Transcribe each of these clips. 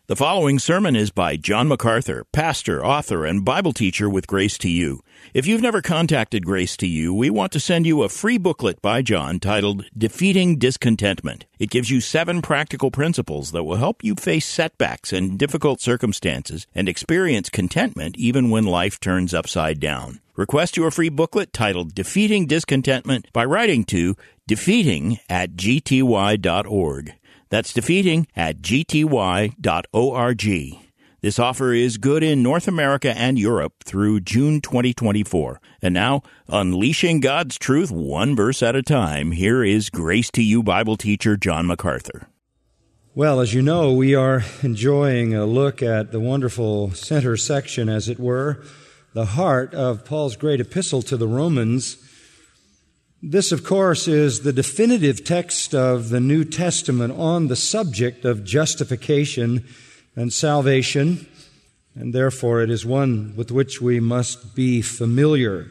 The following sermon is by John MacArthur, pastor, author, and Bible teacher with Grace to You. If you've never contacted Grace to You, we want to send you a free booklet by John titled Defeating Discontentment. It gives you 7 practical principles that will help you face setbacks and difficult circumstances and experience contentment even when life turns upside down. Request your free booklet titled Defeating Discontentment by writing to defeating@gty.org. That's defeating@gty.org. This offer is good in North America and Europe through June 2024. And now, unleashing God's truth one verse at a time, here is Grace to You Bible teacher John MacArthur. Well, as you know, we are enjoying a look at the wonderful center section, as it were, the heart of Paul's great epistle to the Romans. This, of course, is the definitive text of the New Testament on the subject of justification and salvation, and therefore it is one with which we must be familiar.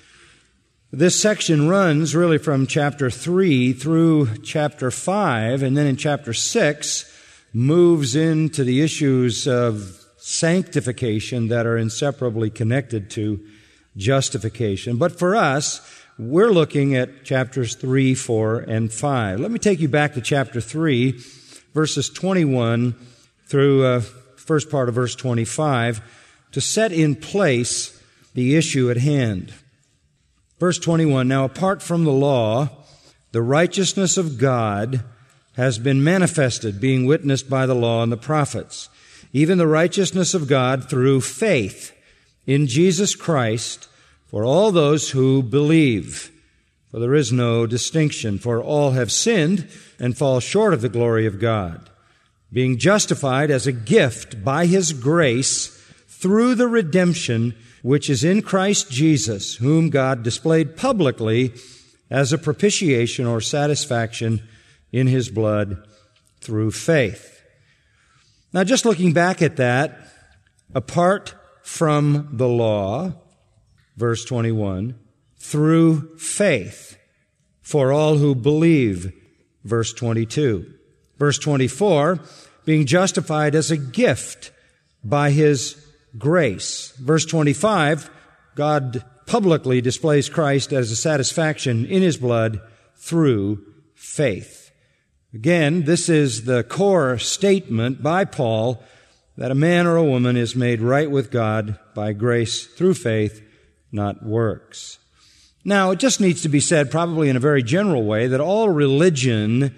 This section runs really from chapter 3 through chapter 5, and then in chapter 6 moves into the issues of sanctification that are inseparably connected to justification. But for us, we're looking at chapters 3, 4, and 5. Let me take you back to chapter 3, verses 21 through first part of verse 25, to set in place the issue at hand. Verse 21, Now apart from the law, the righteousness of God has been manifested, being witnessed by the law and the prophets, even the righteousness of God through faith in Jesus Christ, for all those who believe. For there is no distinction, for all have sinned and fall short of the glory of God, being justified as a gift by His grace through the redemption which is in Christ Jesus, whom God displayed publicly as a propitiation or satisfaction in His blood through faith. Now, just looking back at that, apart from the law, verse 21, through faith for all who believe, verse 22. Verse 24, being justified as a gift by His grace. Verse 25, God publicly displays Christ as a satisfaction in His blood through faith. Again, this is the core statement by Paul that a man or a woman is made right with God by grace through faith, not works. Now, it just needs to be said, probably in a very general way, that all religion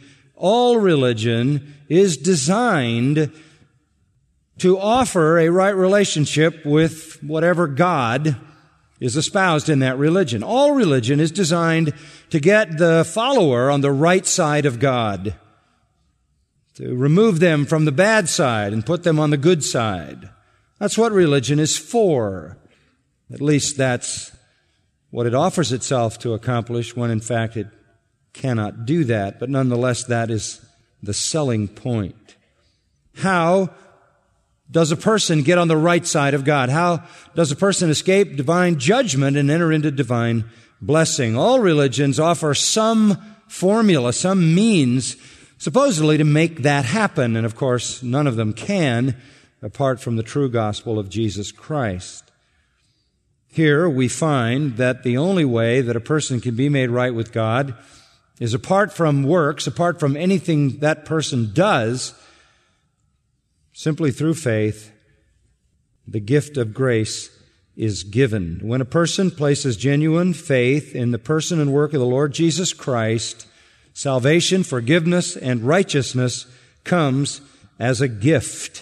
is designed to offer a right relationship with whatever God is espoused in that religion. All religion is designed to get the follower on the right side of God, to remove them from the bad side and put them on the good side. That's what religion is for. At least that's what it offers itself to accomplish, when in fact it cannot do that. But nonetheless, that is the selling point. How does a person get on the right side of God? How does a person escape divine judgment and enter into divine blessing? All religions offer some formula, some means, supposedly to make that happen. And of course, none of them can, apart from the true gospel of Jesus Christ. Here we find that the only way that a person can be made right with God is apart from works, apart from anything that person does, simply through faith. The gift of grace is given. When a person places genuine faith in the person and work of the Lord Jesus Christ, salvation, forgiveness, and righteousness comes as a gift.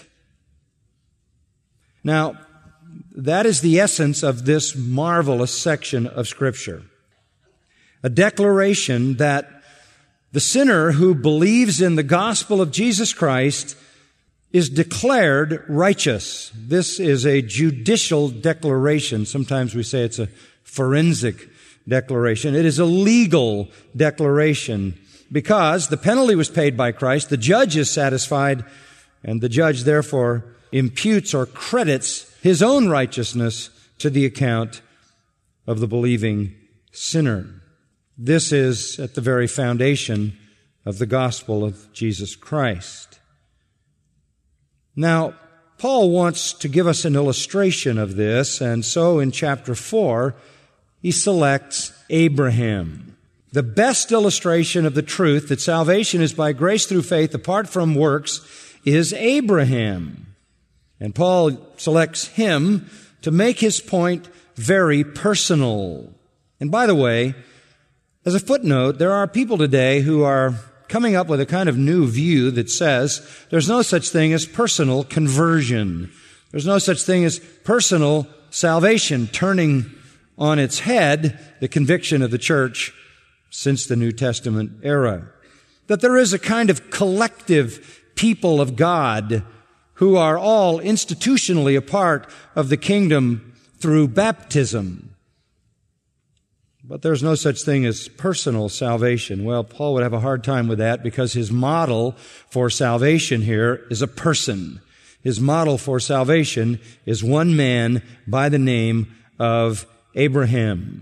Now, that is the essence of this marvelous section of Scripture. A declaration that the sinner who believes in the gospel of Jesus Christ is declared righteous. This is a judicial declaration. Sometimes we say it's a forensic declaration. It is a legal declaration because the penalty was paid by Christ, the judge is satisfied, and the judge therefore imputes or credits his own righteousness to the account of the believing sinner. This is at the very foundation of the gospel of Jesus Christ. Now, Paul wants to give us an illustration of this, and so in chapter 4, he selects Abraham. The best illustration of the truth that salvation is by grace through faith apart from works is Abraham. And Paul selects him to make his point very personal. And by the way, as a footnote, there are people today who are coming up with a kind of new view that says there's no such thing as personal conversion. There's no such thing as personal salvation, turning on its head the conviction of the church since the New Testament era. That there is a kind of collective people of God who are all institutionally a part of the kingdom through baptism. But there's no such thing as personal salvation. Well, Paul would have a hard time with that because his model for salvation here is a person. His model for salvation is one man by the name of Abraham.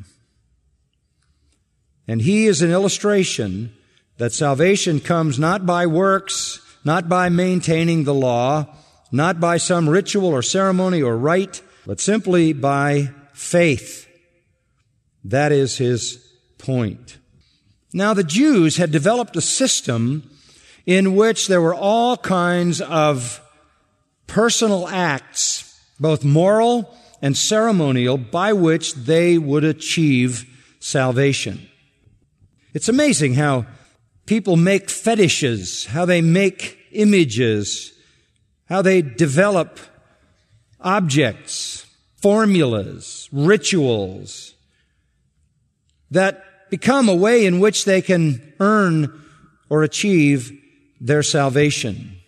And he is an illustration that salvation comes not by works, not by maintaining the law, not by some ritual or ceremony or rite, but simply by faith. That is his point. Now, the Jews had developed a system in which there were all kinds of personal acts, both moral and ceremonial, by which they would achieve salvation. It's amazing how people make fetishes, how they make images, how they develop objects, formulas, rituals, that become a way in which they can earn or achieve their salvation.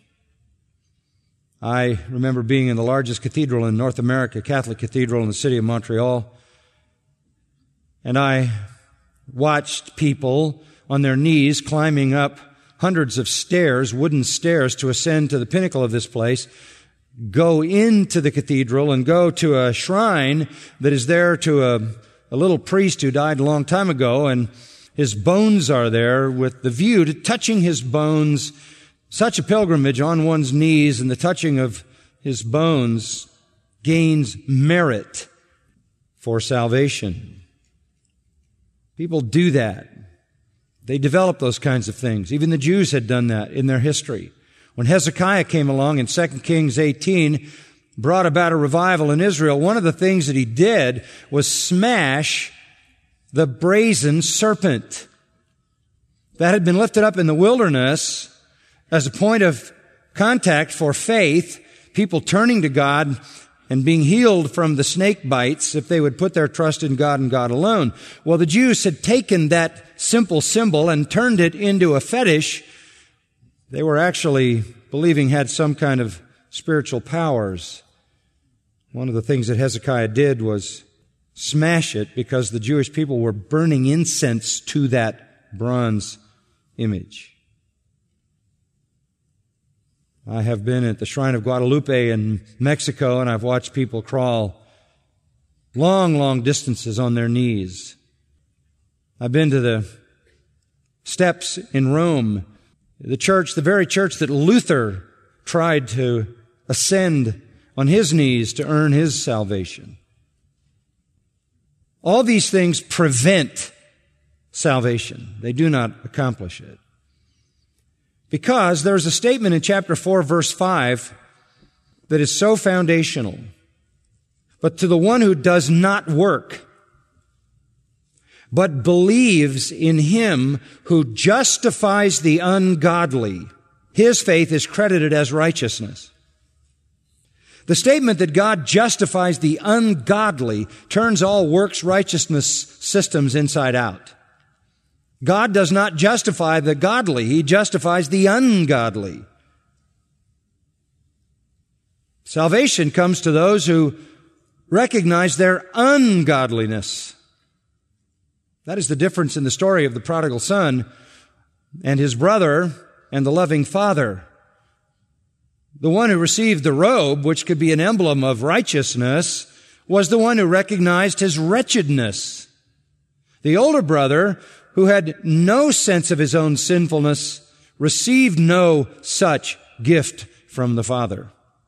I remember being in the largest cathedral in North America, Catholic Cathedral in the city of Montreal, and I watched people on their knees climbing up hundreds of stairs, wooden stairs, to ascend to the pinnacle of this place, go into the cathedral and go to a shrine that is there to a little priest who died a long time ago, and his bones are there with the view to touching his bones. Such a pilgrimage on one's knees and the touching of his bones gains merit for salvation. People do that. They develop those kinds of things. Even the Jews had done that in their history. When Hezekiah came along in 2 Kings 18, brought about a revival in Israel, one of the things that he did was smash the brazen serpent that had been lifted up in the wilderness as a point of contact for faith, people turning to God and being healed from the snake bites if they would put their trust in God and God alone. Well, the Jews had taken that simple symbol and turned it into a fetish they were actually believing had some kind of spiritual powers. One of the things that Hezekiah did was smash it because the Jewish people were burning incense to that bronze image. I have been at the Shrine of Guadalupe in Mexico, and I've watched people crawl long, long distances on their knees. I've been to the steps in Rome, the very church that Luther tried to ascend on his knees to earn his salvation. All these things prevent salvation. They do not accomplish it. Because there's a statement in chapter 4, verse 5 that is so foundational. But to the one who does not work, but believes in him who justifies the ungodly, his faith is credited as righteousness. The statement that God justifies the ungodly turns all works righteousness systems inside out. God does not justify the godly. He justifies the ungodly. Salvation comes to those who recognize their ungodliness. That is the difference in the story of the prodigal son and his brother and the loving father. The one who received the robe, which could be an emblem of righteousness, was the one who recognized his wretchedness. The older brother, who had no sense of his own sinfulness, received no such gift from the Father.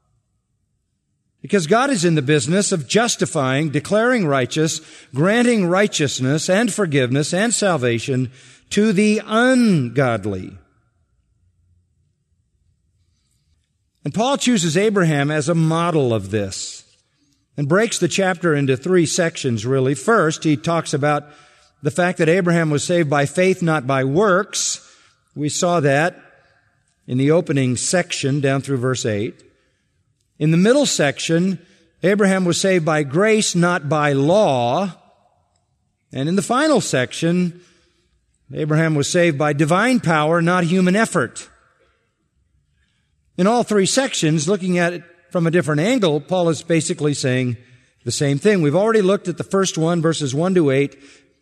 Because God is in the business of justifying, declaring righteous, granting righteousness and forgiveness and salvation to the ungodly. And Paul chooses Abraham as a model of this and breaks the chapter into 3 sections, really. First, he talks about the fact that Abraham was saved by faith, not by works. We saw that in the opening section down through verse 8. In the middle section, Abraham was saved by grace, not by law. And in the final section, Abraham was saved by divine power, not human effort. In all 3 sections, looking at it from a different angle, Paul is basically saying the same thing. We've already looked at the first one, verses 1 to 8.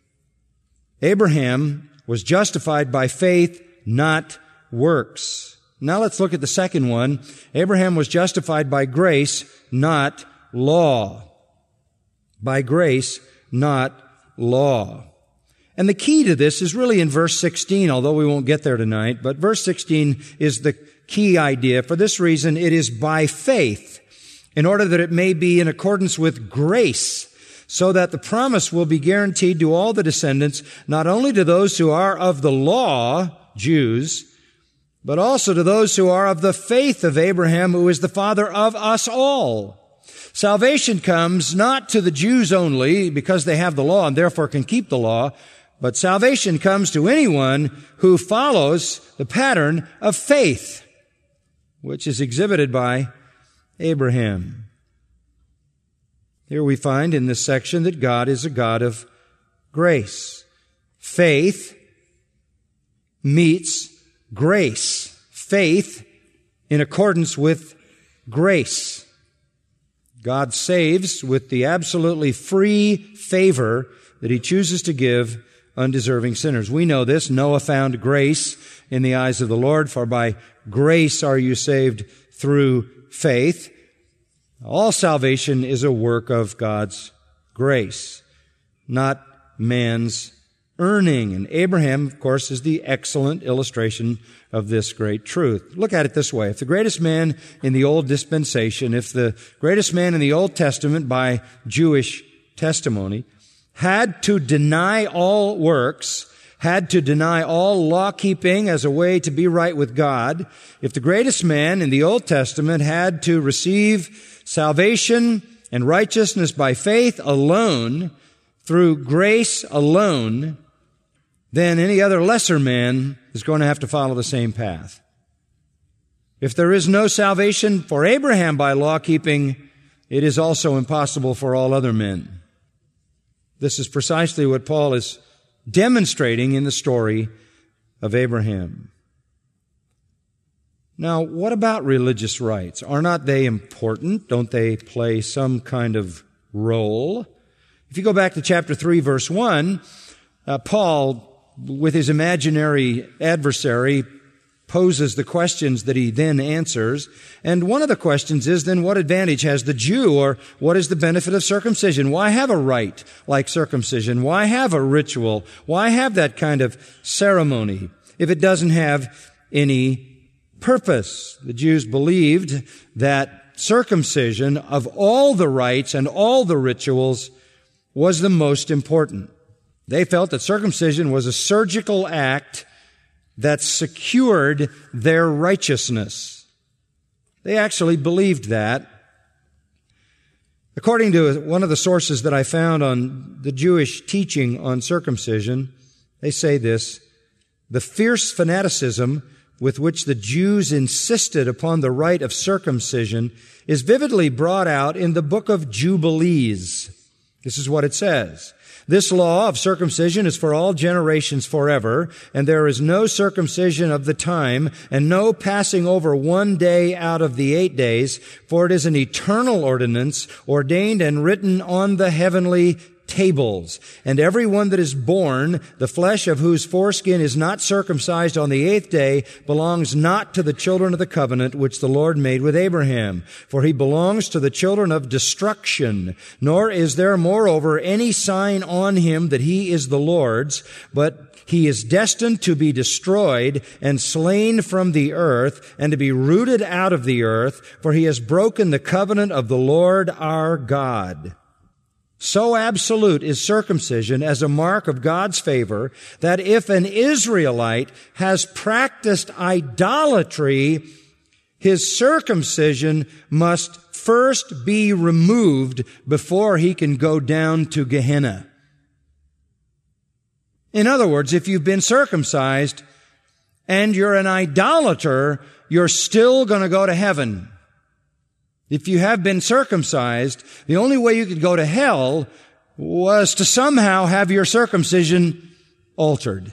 Abraham was justified by faith, not works. Now let's look at the second one. Abraham was justified by grace, not law. By grace, not law. And the key to this is really in verse 16, although we won't get there tonight. But verse 16 is the key idea. For this reason, it is by faith, in order that it may be in accordance with grace, so that the promise will be guaranteed to all the descendants, not only to those who are of the law, Jews, but also to those who are of the faith of Abraham, who is the father of us all. Salvation comes not to the Jews only, because they have the law and therefore can keep the law, but salvation comes to anyone who follows the pattern of faith, which is exhibited by Abraham. Here we find in this section that God is a God of grace. Faith meets grace. Faith in accordance with grace. God saves with the absolutely free favor that He chooses to give undeserving sinners. We know this. Noah found grace in the eyes of the Lord, for by grace are you saved through faith. All salvation is a work of God's grace, not man's earning. And Abraham, of course, is the excellent illustration of this great truth. Look at it this way. If the greatest man in the old dispensation, if the greatest man in the Old Testament by Jewish testimony had to deny all works, had to deny all law-keeping as a way to be right with God, if the greatest man in the Old Testament had to receive salvation and righteousness by faith alone, through grace alone, then any other lesser man is going to have to follow the same path. If there is no salvation for Abraham by law-keeping, it is also impossible for all other men. This is precisely what Paul is demonstrating in the story of Abraham. Now, what about religious rites? Are not they important? Don't they play some kind of role? If you go back to chapter 3, verse 1, Paul, with his imaginary adversary, poses the questions that he then answers. And one of the questions is, then, what advantage has the Jew, or what is the benefit of circumcision? Why have a rite like circumcision? Why have a ritual? Why have that kind of ceremony if it doesn't have any purpose? The Jews believed that circumcision, of all the rites and all the rituals, was the most important. They felt that circumcision was a surgical act that secured their righteousness. They actually believed that. According to one of the sources that I found on the Jewish teaching on circumcision, they say this: the fierce fanaticism with which the Jews insisted upon the rite of circumcision is vividly brought out in the book of Jubilees. This is what it says. This law of circumcision is for all generations forever, and there is no circumcision of the time, and no passing over one day out of the 8 days, for it is an eternal ordinance, ordained and written on the heavenly tables. And every one that is born, the flesh of whose foreskin is not circumcised on the 8th day, belongs not to the children of the covenant which the Lord made with Abraham. For he belongs to the children of destruction. Nor is there moreover any sign on him that he is the Lord's, but he is destined to be destroyed and slain from the earth and to be rooted out of the earth, for he has broken the covenant of the Lord our God. So absolute is circumcision as a mark of God's favor that if an Israelite has practiced idolatry, his circumcision must first be removed before he can go down to Gehenna. In other words, if you've been circumcised and you're an idolater, you're still going to go to heaven. If you have been circumcised, the only way you could go to hell was to somehow have your circumcision altered.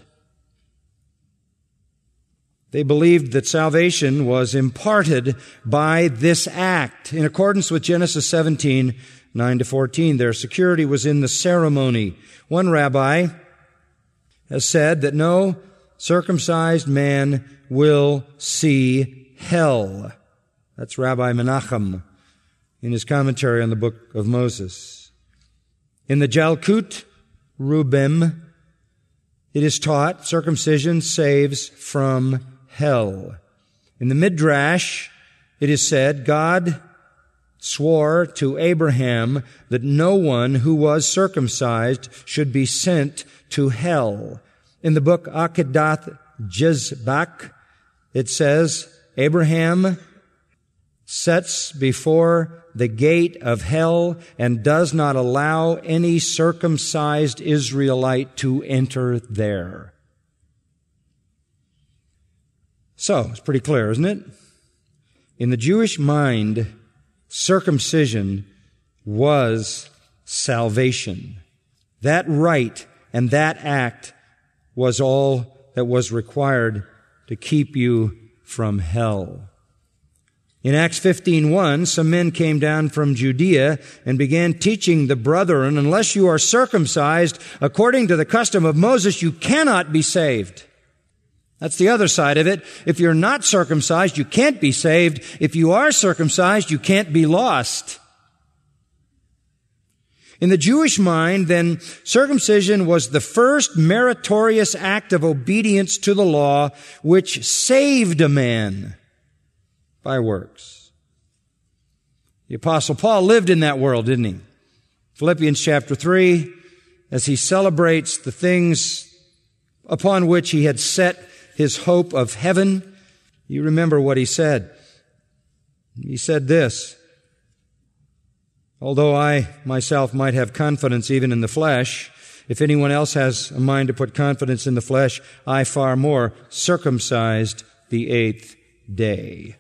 They believed that salvation was imparted by this act. In accordance with Genesis 17, 9-14, their security was in the ceremony. One rabbi has said that no circumcised man will see hell. That's Rabbi Menachem in his commentary on the book of Moses. In the Jalkut Rubim, it is taught circumcision saves from hell. In the Midrash, it is said God swore to Abraham that no one who was circumcised should be sent to hell. In the book Akedath Jizbak, it says, Abraham sets before the gate of hell and does not allow any circumcised Israelite to enter there. So, it's pretty clear, isn't it? In the Jewish mind, circumcision was salvation. That rite and that act was all that was required to keep you from hell. In Acts 15:1, some men came down from Judea and began teaching the brethren, unless you are circumcised according to the custom of Moses, you cannot be saved. That's the other side of it. If you're not circumcised, you can't be saved. If you are circumcised, you can't be lost. In the Jewish mind, then, circumcision was the first meritorious act of obedience to the law which saved a man by works. The Apostle Paul lived in that world, didn't he? Philippians chapter 3, as he celebrates the things upon which he had set his hope of heaven, you remember what he said. He said this, although I myself might have confidence even in the flesh, if anyone else has a mind to put confidence in the flesh, I far more, circumcised the 8th day.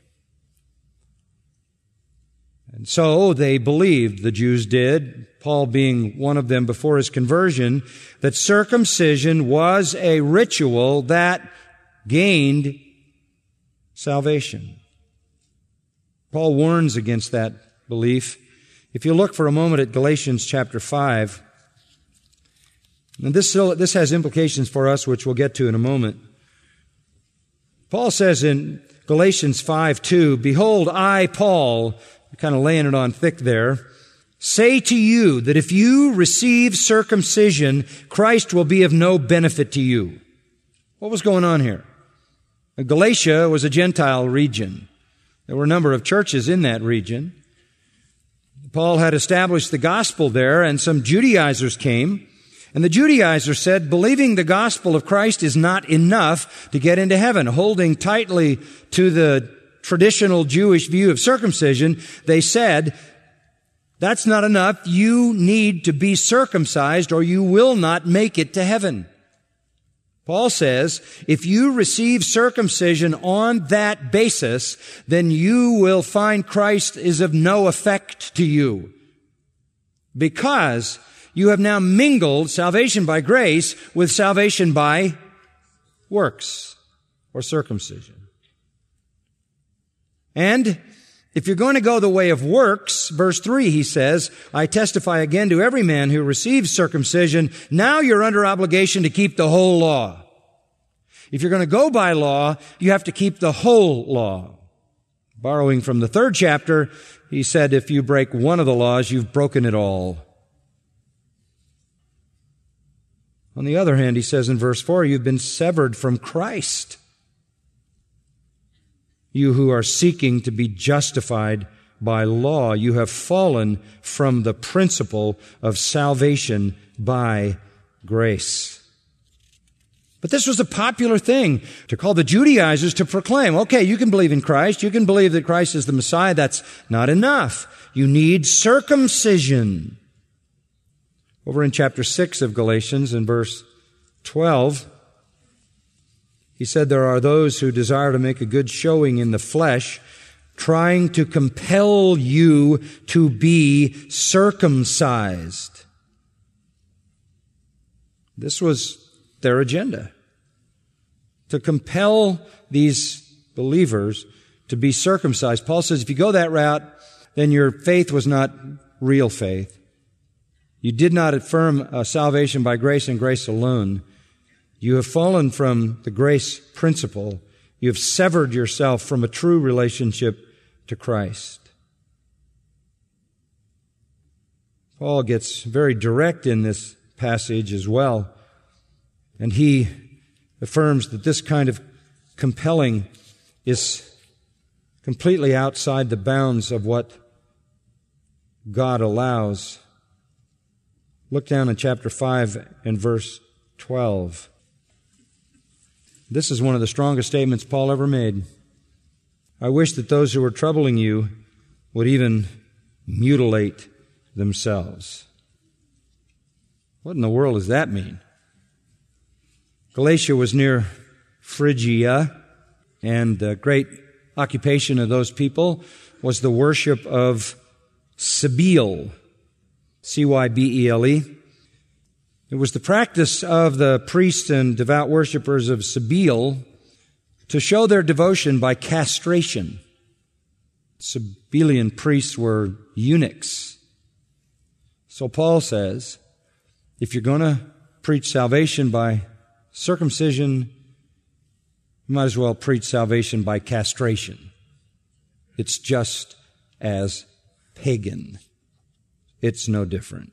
And so they believed, the Jews did, Paul being one of them before his conversion, that circumcision was a ritual that gained salvation. Paul warns against that belief. If you look for a moment at Galatians chapter 5, and this has implications for us, which we'll get to in a moment. Paul says in Galatians 5:2, behold, I, Paul, kind of laying it on thick there, say to you that if you receive circumcision, Christ will be of no benefit to you. What was going on here? Galatia was a Gentile region. There were a number of churches in that region. Paul had established the gospel there, and some Judaizers came, and the Judaizers said, believing the gospel of Christ is not enough to get into heaven. Holding tightly to the traditional Jewish view of circumcision, they said, that's not enough. You need to be circumcised or you will not make it to heaven. Paul says, if you receive circumcision on that basis, then you will find Christ is of no effect to you, because you have now mingled salvation by grace with salvation by works or circumcision. And If you're going to go the way of works, verse 3, he says, I testify again to every man who receives circumcision, now you're under obligation to keep the whole law. If you're going to go by law, you have to keep the whole law. Borrowing from the 3rd chapter, he said, if you break one of the laws, you've broken it all. On the other hand, he says in verse 4, you've been severed from Christ. You who are seeking to be justified by law, you have fallen from the principle of salvation by grace. But this was a popular thing to call the Judaizers to proclaim, okay, you can believe in Christ, you can believe that Christ is the Messiah, that's not enough. You need circumcision. Over in chapter 6 of Galatians, in verse 12, he said, there are those who desire to make a good showing in the flesh, trying to compel you to be circumcised. This was their agenda, to compel these believers to be circumcised. Paul says if you go that route, then your faith was not real faith. You did not affirm salvation by grace and grace alone. You have fallen from the grace principle. You have severed yourself from a true relationship to Christ. Paul gets very direct in this passage as well. And he affirms that this kind of compelling is completely outside the bounds of what God allows. Look down in chapter 5 and verse 12. This is one of the strongest statements Paul ever made. I wish that those who are troubling you would even mutilate themselves. What in the world does that mean? Galatia was near Phrygia, and the great occupation of those people was the worship of Cybele, Cybele. It was the practice of the priests and devout worshipers of Cybele to show their devotion by castration. Cybelean priests were eunuchs. So Paul says, if you're going to preach salvation by circumcision, you might as well preach salvation by castration. It's just as pagan. It's no different.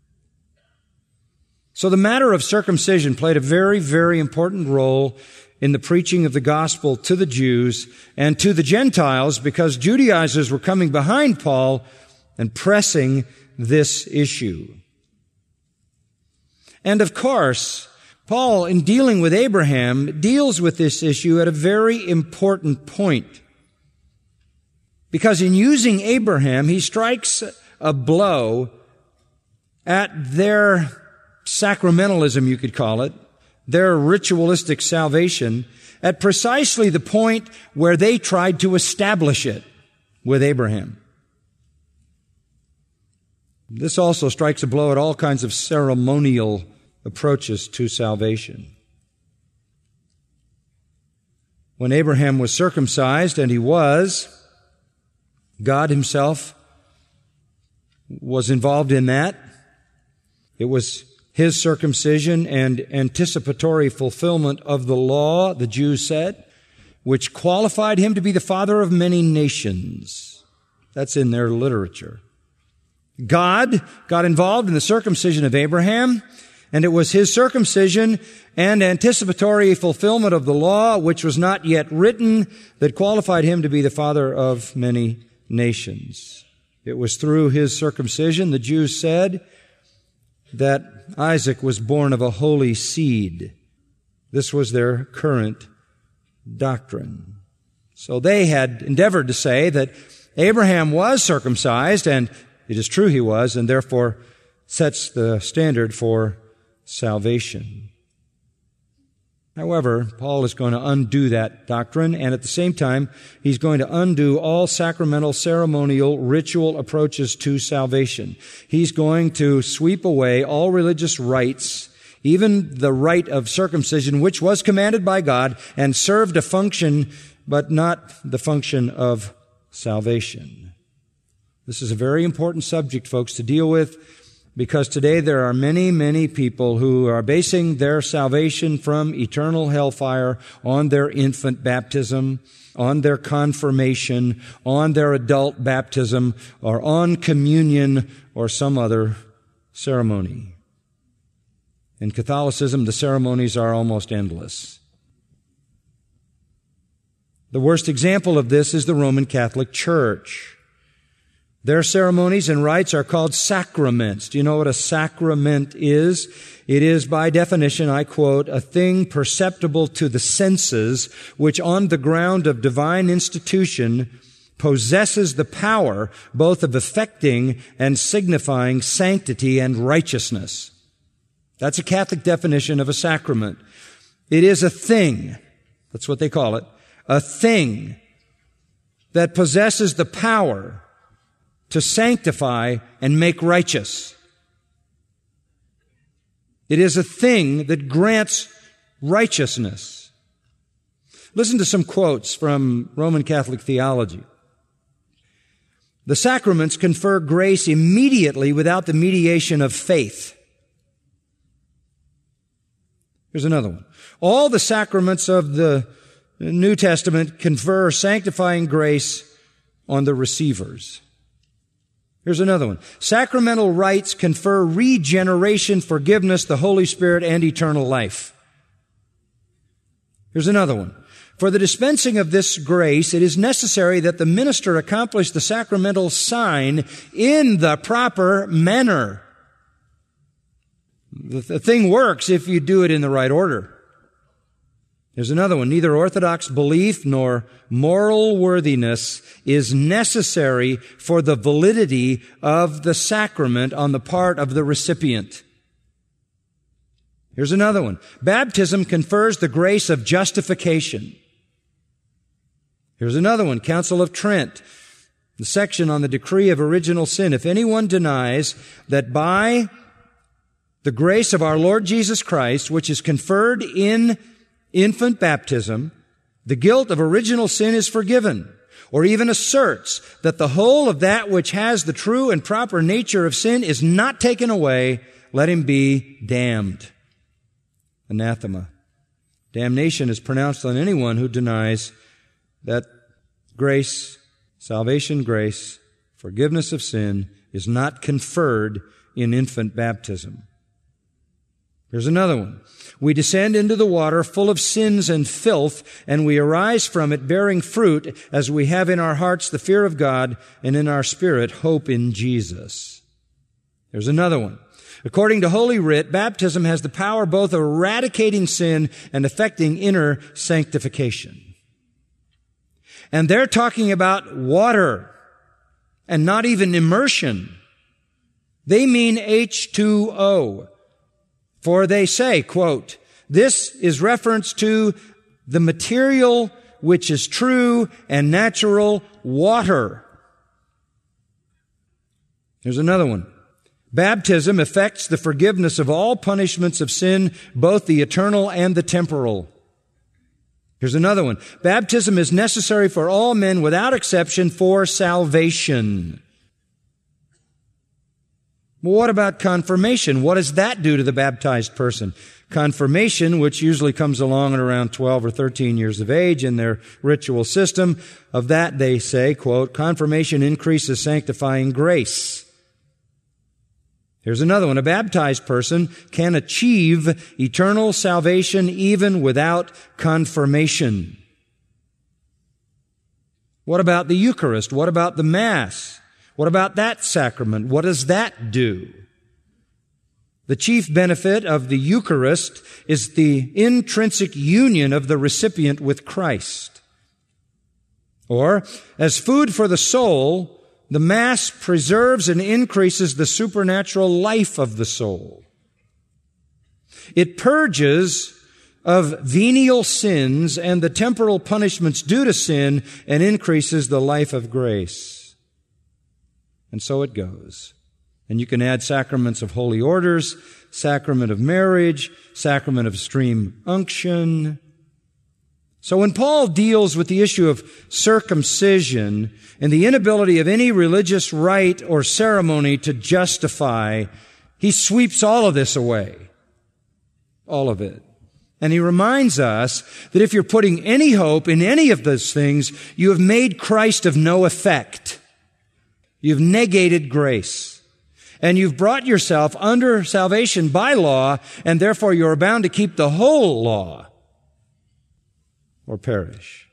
So the matter of circumcision played a very, very important role in the preaching of the gospel to the Jews and to the Gentiles, because Judaizers were coming behind Paul and pressing this issue. And of course, Paul, in dealing with Abraham, deals with this issue at a very important point. Because in using Abraham, he strikes a blow at their sacramentalism, you could call it, their ritualistic salvation, at precisely the point where they tried to establish it with Abraham. This also strikes a blow at all kinds of ceremonial approaches to salvation. When Abraham was circumcised, and he was, God himself was involved in that. It was his circumcision and anticipatory fulfillment of the law, the Jews said, which qualified him to be the father of many nations. That's in their literature. God got involved in the circumcision of Abraham, and it was his circumcision and anticipatory fulfillment of the law, which was not yet written, that qualified him to be the father of many nations. It was through his circumcision, the Jews said, that Isaac was born of a holy seed. This was their current doctrine. So they had endeavored to say that Abraham was circumcised, and it is true he was, and therefore sets the standard for salvation. However, Paul is going to undo that doctrine, and at the same time, he's going to undo all sacramental, ceremonial, ritual approaches to salvation. He's going to sweep away all religious rites, even the rite of circumcision, which was commanded by God and served a function, but not the function of salvation. This is a very important subject, folks, to deal with, because today there are many, many people who are basing their salvation from eternal hellfire on their infant baptism, on their confirmation, on their adult baptism, or on communion or some other ceremony. In Catholicism, the ceremonies are almost endless. The worst example of this is the Roman Catholic Church. Their ceremonies and rites are called sacraments. Do you know what a sacrament is? It is, by definition, I quote, a thing perceptible to the senses, which on the ground of divine institution possesses the power both of effecting and signifying sanctity and righteousness. That's a Catholic definition of a sacrament. It is a thing. That's what they call it. A thing that possesses the power to sanctify and make righteous. It is a thing that grants righteousness. Listen to some quotes from Roman Catholic theology. The sacraments confer grace immediately without the mediation of faith. Here's another one. All the sacraments of the New Testament confer sanctifying grace on the receivers. Here's another one. Sacramental rites confer regeneration, forgiveness, the Holy Spirit, and eternal life. Here's another one. For the dispensing of this grace, it is necessary that the minister accomplish the sacramental sign in the proper manner. The thing works if you do it in the right order. There's another one. Neither orthodox belief nor moral worthiness is necessary for the validity of the sacrament on the part of the recipient. Here's another one. Baptism confers the grace of justification. Here's another one. Council of Trent, the section on the decree of original sin. If anyone denies that by the grace of our Lord Jesus Christ, which is conferred in infant baptism, the guilt of original sin is forgiven, or even asserts that the whole of that which has the true and proper nature of sin is not taken away, let him be damned. Anathema. Damnation is pronounced on anyone who denies that grace, salvation grace, forgiveness of sin is not conferred in infant baptism. Here's another one. We descend into the water full of sins and filth, and we arise from it bearing fruit as we have in our hearts the fear of God and in our spirit hope in Jesus. Here's another one. According to Holy Writ, baptism has the power both of eradicating sin and effecting inner sanctification. And they're talking about water and not even immersion. They mean H2O. For they say, quote, this is reference to the material which is true and natural water. Here's another one. Baptism effects the forgiveness of all punishments of sin, both the eternal and the temporal. Here's another one. Baptism is necessary for all men without exception for salvation. Well, what about confirmation? What does that do to the baptized person? Confirmation, which usually comes along at around 12 or 13 years of age in their ritual system, of that they say, quote, confirmation increases sanctifying grace. Here's another one. A baptized person can achieve eternal salvation even without confirmation. What about the Eucharist? What about the Mass? What about that sacrament? What does that do? The chief benefit of the Eucharist is the intrinsic union of the recipient with Christ. Or, as food for the soul, the Mass preserves and increases the supernatural life of the soul. It purges of venial sins and the temporal punishments due to sin and increases the life of grace. And so it goes. And you can add sacraments of holy orders, sacrament of marriage, sacrament of extreme unction, So when Paul deals with the issue of circumcision and the inability of any religious rite or ceremony to justify, he sweeps all of this away. All of it. And he reminds us that if you're putting any hope in any of those things, you have made Christ of no effect. You've negated grace. And you've brought yourself under salvation by law, and therefore you are bound to keep the whole law or perish.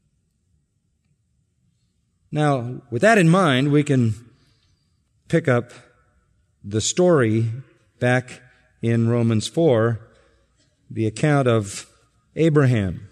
Now, with that in mind, we can pick up the story back in Romans 4, the account of Abraham.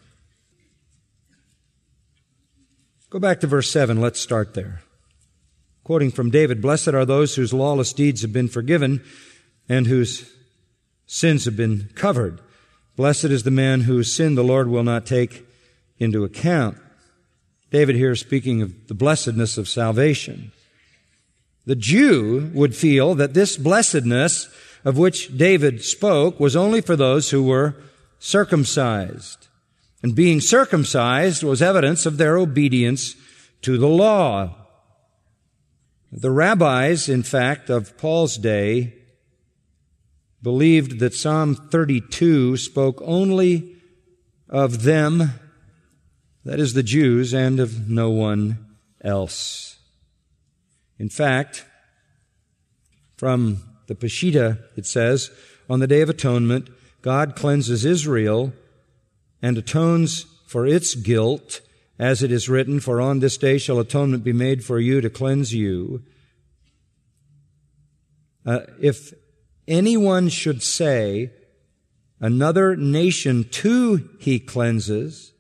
Go back to verse 7. Let's start there. Quoting from David, "Blessed are those whose lawless deeds have been forgiven and whose sins have been covered. Blessed is the man whose sin the Lord will not take into account." David here is speaking of the blessedness of salvation. The Jew would feel that this blessedness of which David spoke was only for those who were circumcised. And being circumcised was evidence of their obedience to the law. The rabbis, in fact, of Paul's day believed that Psalm 32 spoke only of them, that is the Jews, and of no one else. In fact, from the Peshitta, it says, on the Day of Atonement, God cleanses Israel and atones for its guilt, as it is written, "For on this day shall atonement be made for you to cleanse you." If anyone should say, "Another nation too he cleanses,"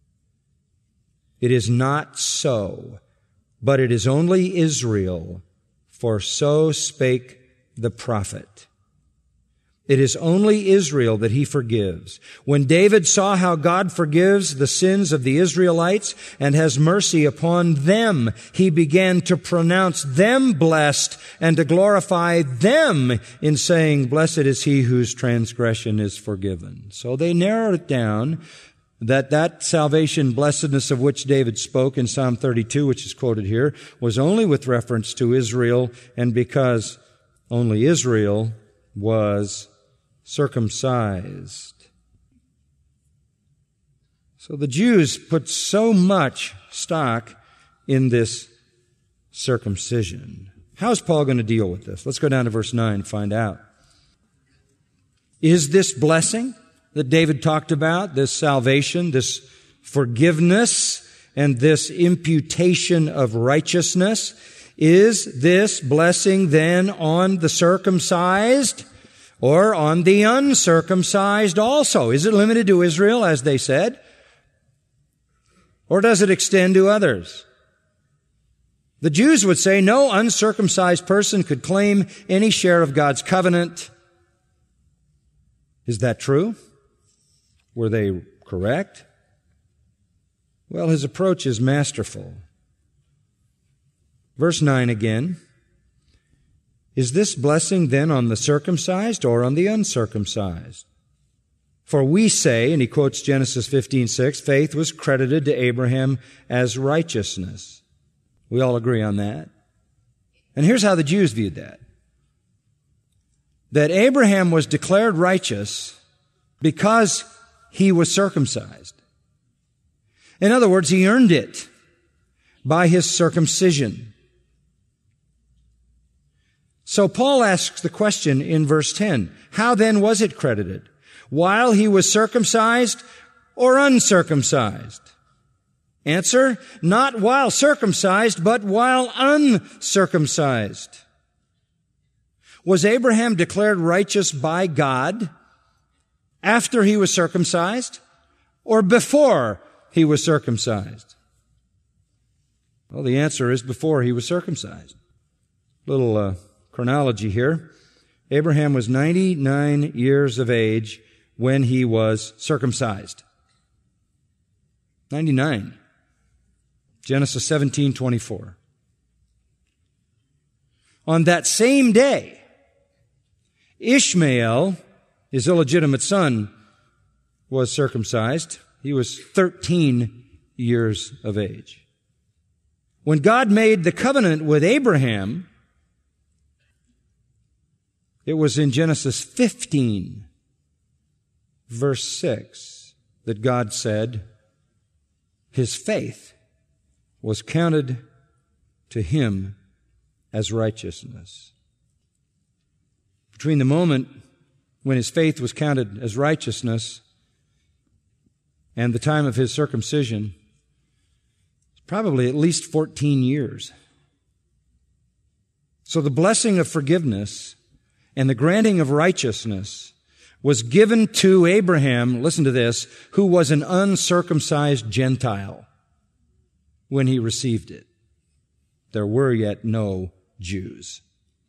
it is not so, but it is only Israel, for so spake the prophet. It is only Israel that he forgives. When David saw how God forgives the sins of the Israelites and has mercy upon them, he began to pronounce them blessed and to glorify them in saying, "Blessed is he whose transgression is forgiven." So they narrowed it down that salvation blessedness of which David spoke in Psalm 32, which is quoted here, was only with reference to Israel, and because only Israel was circumcised. So the Jews put so much stock in this circumcision. How is Paul going to deal with this? Let's go down to verse 9 and find out. Is this blessing that David talked about, this salvation, this forgiveness, and this imputation of righteousness, is this blessing then on the circumcised or on the uncircumcised also? Is it limited to Israel, as they said? Or does it extend to others? The Jews would say no uncircumcised person could claim any share of God's covenant. Is that true? Were they correct? Well, his approach is masterful. Verse 9 again. Is this blessing then on the circumcised or on the uncircumcised? For we say, and he quotes Genesis 15:6, faith was credited to Abraham as righteousness. We all agree on that. And here's how the Jews viewed that. That Abraham was declared righteous because he was circumcised. In other words, he earned it by his circumcision. So Paul asks the question in verse 10, how then was it credited? While he was circumcised or uncircumcised? Answer, not while circumcised, but while uncircumcised. Was Abraham declared righteous by God after he was circumcised or before he was circumcised? Well, the answer is before he was circumcised. Little chronology here. Abraham was 99 years of age when he was circumcised. 99. Genesis 17:24. On that same day, Ishmael, his illegitimate son, was circumcised. He was 13 years of age. When God made the covenant with Abraham, it was in Genesis 15, verse 6, that God said, his faith was counted to him as righteousness. Between the moment when his faith was counted as righteousness and the time of his circumcision, probably at least 14 years. So the blessing of forgiveness and the granting of righteousness was given to Abraham, listen to this, who was an uncircumcised Gentile when he received it. There were yet no Jews.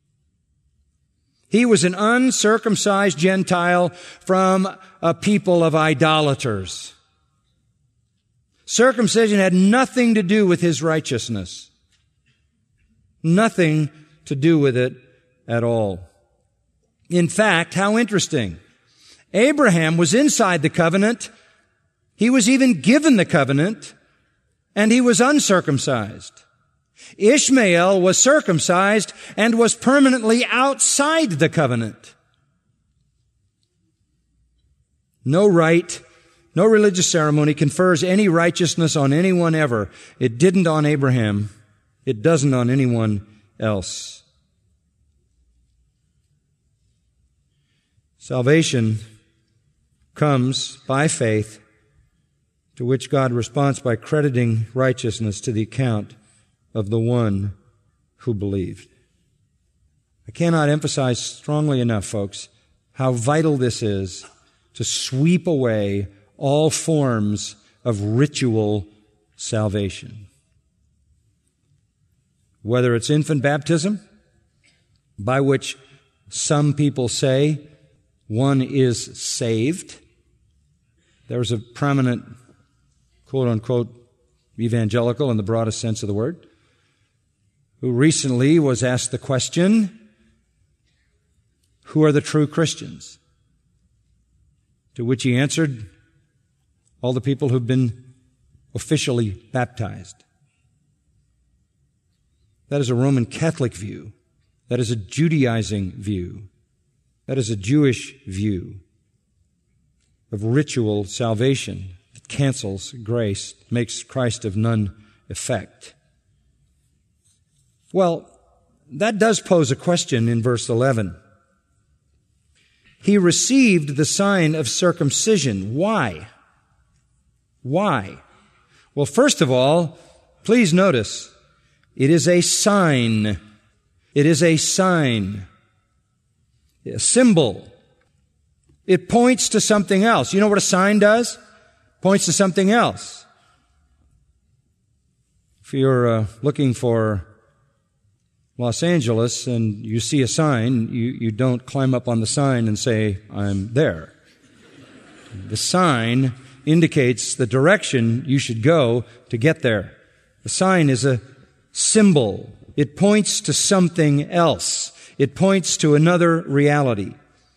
He was an uncircumcised Gentile from a people of idolaters. Circumcision had nothing to do with his righteousness. Nothing to do with it at all. In fact, how interesting. Abraham was inside the covenant. He was even given the covenant, and he was uncircumcised. Ishmael was circumcised and was permanently outside the covenant. No rite, no religious ceremony confers any righteousness on anyone ever. It didn't on Abraham. It doesn't on anyone else. Salvation comes by faith, to which God responds by crediting righteousness to the account of the one who believed. I cannot emphasize strongly enough, folks, how vital this is to sweep away all forms of ritual salvation. Whether it's infant baptism, by which some people say one is saved. There's a prominent, quote-unquote, evangelical in the broadest sense of the word, who recently was asked the question, who are the true Christians? To which he answered, all the people who've been officially baptized. That is a Roman Catholic view. That is a Judaizing view. That is a Jewish view of ritual salvation that cancels grace, makes Christ of none effect. Well, that does pose a question in verse 11. He received the sign of circumcision. Why? Why? Well, first of all, please notice, it is a sign. It is a sign. A symbol. It points to something else. You know what a sign does? Points to something else. If you're looking for Los Angeles and you see a sign, you don't climb up on the sign and say, I'm there. The sign indicates the direction you should go to get there. The sign is a symbol. It points to something else. It points to another reality.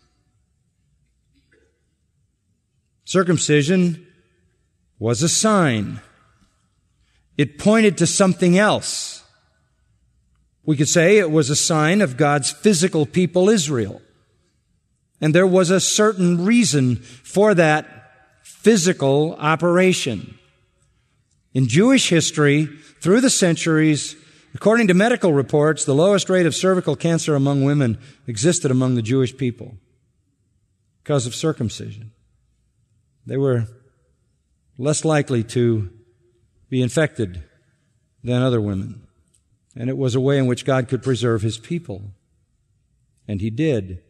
Circumcision was a sign. It pointed to something else. We could say it was a sign of God's physical people, Israel. And there was a certain reason for that physical operation. In Jewish history, through the centuries, according to medical reports, the lowest rate of cervical cancer among women existed among the Jewish people because of circumcision. They were less likely to be infected than other women. And it was a way in which God could preserve His people. And He did.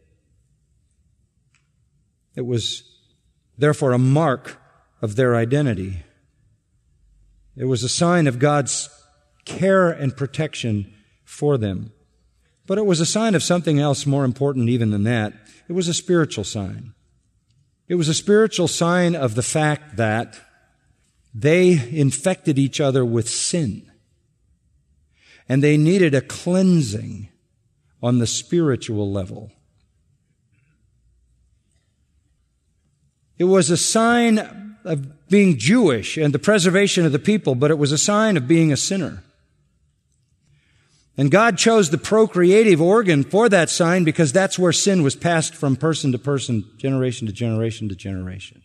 It was therefore a mark of their identity. It was a sign of God's care and protection for them. But it was a sign of something else more important even than that. It was a spiritual sign. It was a spiritual sign of the fact that they infected each other with sin. And they needed a cleansing on the spiritual level. It was a sign of being Jewish and the preservation of the people, but it was a sign of being a sinner. And God chose the procreative organ for that sign because that's where sin was passed from person to person, generation to generation to generation.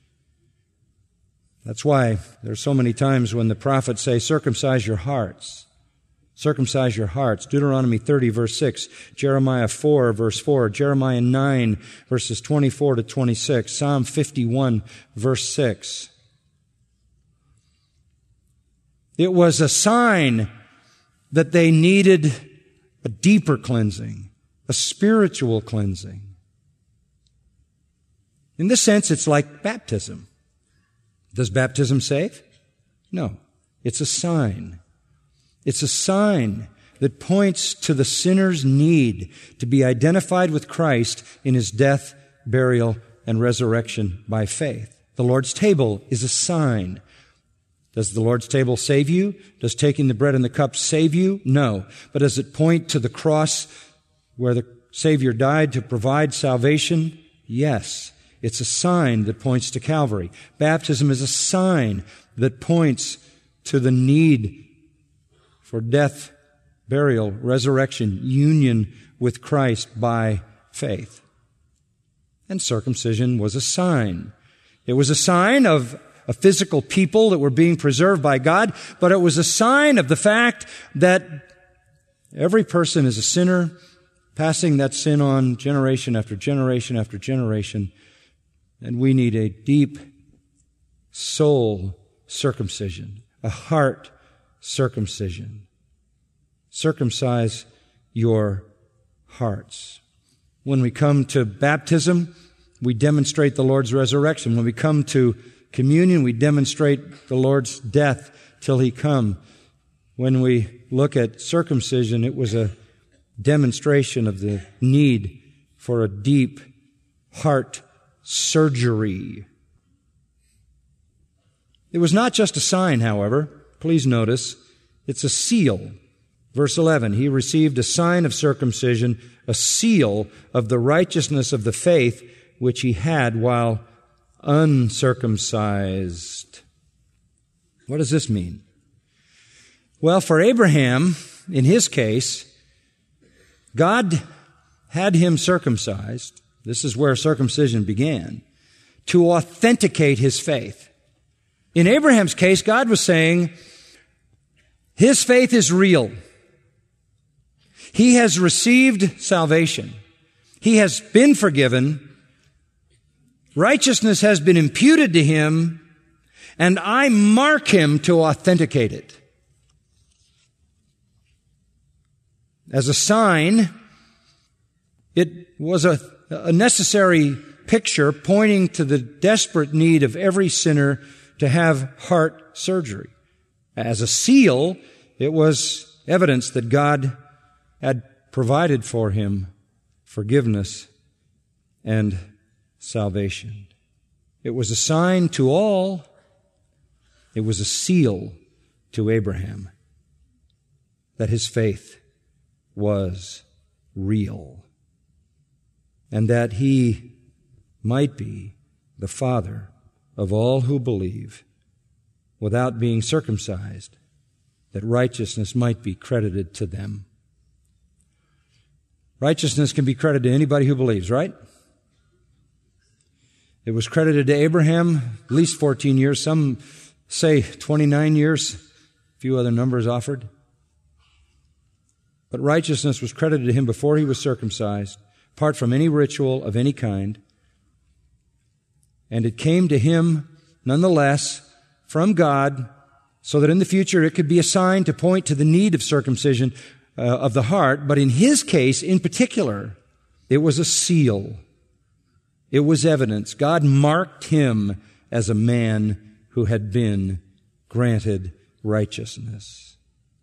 That's why there's so many times when the prophets say, circumcise your hearts. Circumcise your hearts. Deuteronomy 30, verse 6. Jeremiah 4, verse 4. Jeremiah 9, verses 24 to 26. Psalm 51, verse 6. It was a sign that they needed a deeper cleansing, a spiritual cleansing. In this sense, it's like baptism. Does baptism save? No. It's a sign. It's a sign that points to the sinner's need to be identified with Christ in His death, burial, and resurrection by faith. The Lord's table is a sign. Does the Lord's table save you? Does taking the bread and the cup save you? No. But does it point to the cross where the Savior died to provide salvation? Yes. It's a sign that points to Calvary. Baptism is a sign that points to the need for death, burial, resurrection, union with Christ by faith. And circumcision was a sign. It was a sign of a physical people that were being preserved by God, but it was a sign of the fact that every person is a sinner, passing that sin on generation after generation after generation, and we need a deep soul circumcision, a heart circumcision. Circumcise your hearts. When we come to baptism, we demonstrate the Lord's resurrection. When we come to communion, we demonstrate the Lord's death till He come. When we look at circumcision, it was a demonstration of the need for a deep heart surgery. It was not just a sign, however. Please notice, it's a seal. Verse 11, He received a sign of circumcision, a seal of the righteousness of the faith which He had while uncircumcised. What does this mean? Well, for Abraham, in his case, God had him circumcised. This is where circumcision began, to authenticate his faith. In Abraham's case, God was saying, his faith is real. He has received salvation. He has been forgiven. Righteousness has been imputed to him, and I mark him to authenticate it. As a sign, it was a necessary picture pointing to the desperate need of every sinner to have heart surgery. As a seal, it was evidence that God had provided for him forgiveness and salvation. It was a sign to all. It was a seal to Abraham that his faith was real and that he might be the father of all who believe without being circumcised, that righteousness might be credited to them. Righteousness can be credited to anybody who believes, right? It was credited to Abraham, at least 14 years. Some say 29 years. A few other numbers offered. But righteousness was credited to him before he was circumcised, apart from any ritual of any kind. And it came to him, nonetheless, from God, so that in the future it could be a sign to point to the need of circumcision of the heart. But in his case, in particular, it was a seal. It was evidence. God marked him as a man who had been granted righteousness.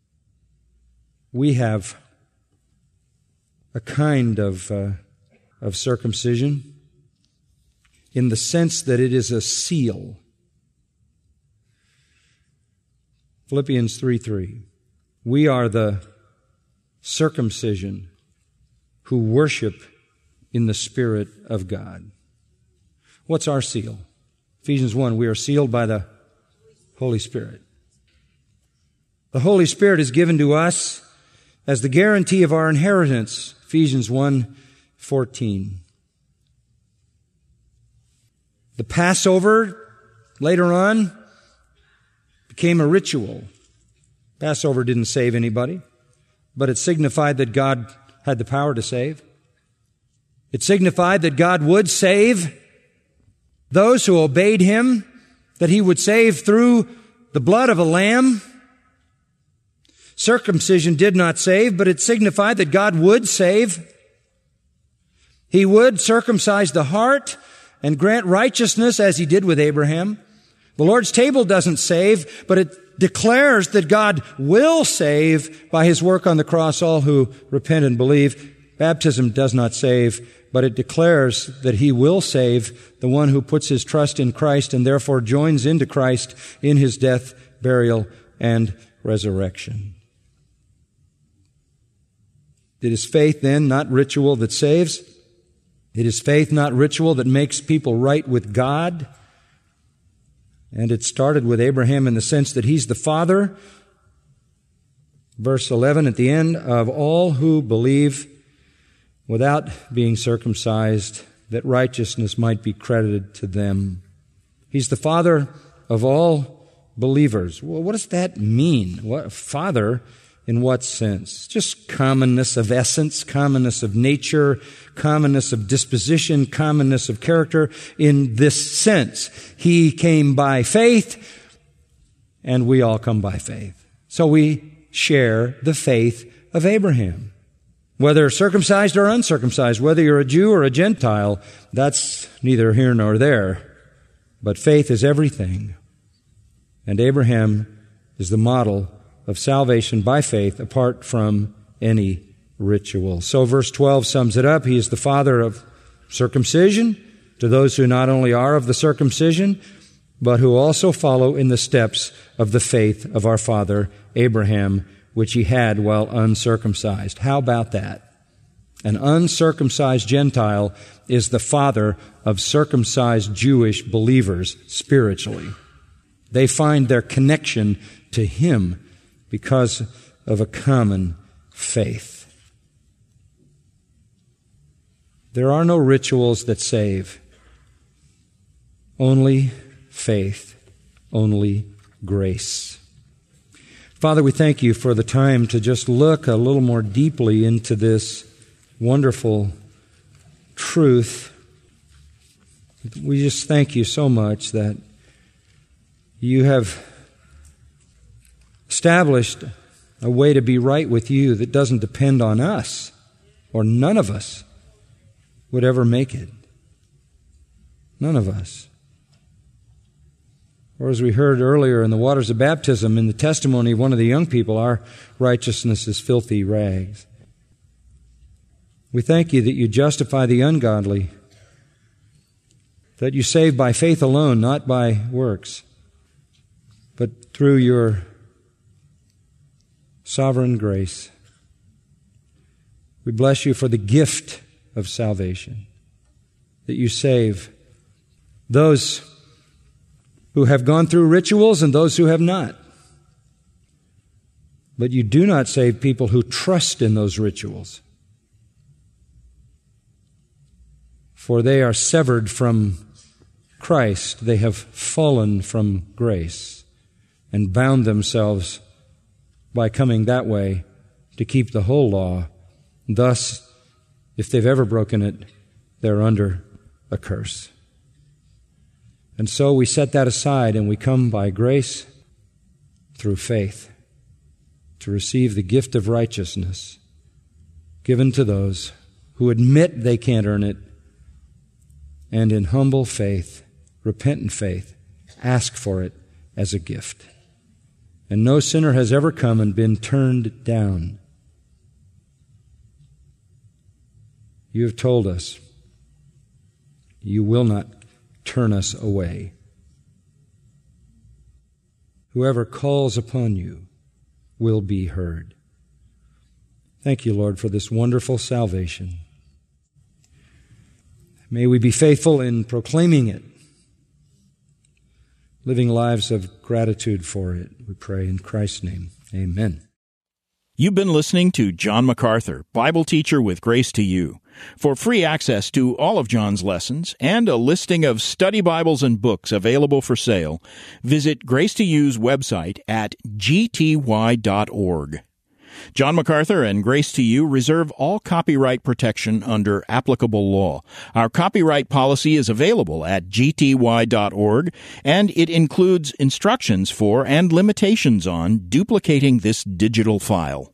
We have a kind of circumcision in the sense that it is a seal. Philippians 3:3. We are the circumcision who worship in the Spirit of God. What's our seal? Ephesians 1, we are sealed by the Holy Spirit. The Holy Spirit is given to us as the guarantee of our inheritance. Ephesians 1:14. The Passover, later on, became a ritual. Passover didn't save anybody, but it signified that God had the power to save. It signified that God would save those who obeyed Him, that He would save through the blood of a lamb. Circumcision did not save, but it signified that God would save. He would circumcise the heart and grant righteousness as He did with Abraham. The Lord's table doesn't save, but it declares that God will save by His work on the cross all who repent and believe. Baptism does not save, but it declares that He will save the one who puts his trust in Christ and therefore joins into Christ in His death, burial, and resurrection. It is faith then, not ritual, that saves. It is faith, not ritual, that makes people right with God. And it started with Abraham in the sense that he's the father, verse 11 at the end, of all who believe without being circumcised, that righteousness might be credited to them. He's the father of all believers. Well, what does that mean? What, father in what sense? Just commonness of essence, commonness of nature, commonness of disposition, commonness of character in this sense. He came by faith, and we all come by faith. So we share the faith of Abraham. Whether circumcised or uncircumcised, whether you're a Jew or a Gentile, that's neither here nor there. But faith is everything. And Abraham is the model of salvation by faith apart from any ritual. So verse 12 sums it up. He is the father of circumcision to those who not only are of the circumcision, but who also follow in the steps of the faith of our father Abraham, which he had while uncircumcised. How about that? An uncircumcised Gentile is the father of circumcised Jewish believers spiritually. They find their connection to him because of a common faith. There are no rituals that save. Only faith, only grace. Father, we thank You for the time to just look a little more deeply into this wonderful truth. We just thank You so much that You have established a way to be right with You that doesn't depend on us, or none of us would ever make it. None of us. Or as we heard earlier in the waters of baptism, in the testimony of one of the young people, our righteousness is filthy rags. We thank You that You justify the ungodly, that You save by faith alone, not by works, but through Your sovereign grace. We bless You for the gift of salvation, that You save those who have gone through rituals and those who have not. But You do not save people who trust in those rituals, for they are severed from Christ. They have fallen from grace and bound themselves by coming that way to keep the whole law. Thus, if they've ever broken it, they're under a curse. And so we set that aside and we come by grace through faith to receive the gift of righteousness given to those who admit they can't earn it and in humble faith, repentant faith, ask for it as a gift. And no sinner has ever come and been turned down. You have told us You will not turn us away. Whoever calls upon You will be heard. Thank You, Lord, for this wonderful salvation. May we be faithful in proclaiming it living lives of gratitude for it. We pray in Christ's name. Amen. You've been listening to John MacArthur, Bible teacher with Grace to You. For free access to all of John's lessons and a listing of study Bibles and books available for sale, visit Grace to You's website at gty.org. John MacArthur and Grace to You reserve all copyright protection under applicable law. Our copyright policy is available at gty.org, and it includes instructions for and limitations on duplicating this digital file.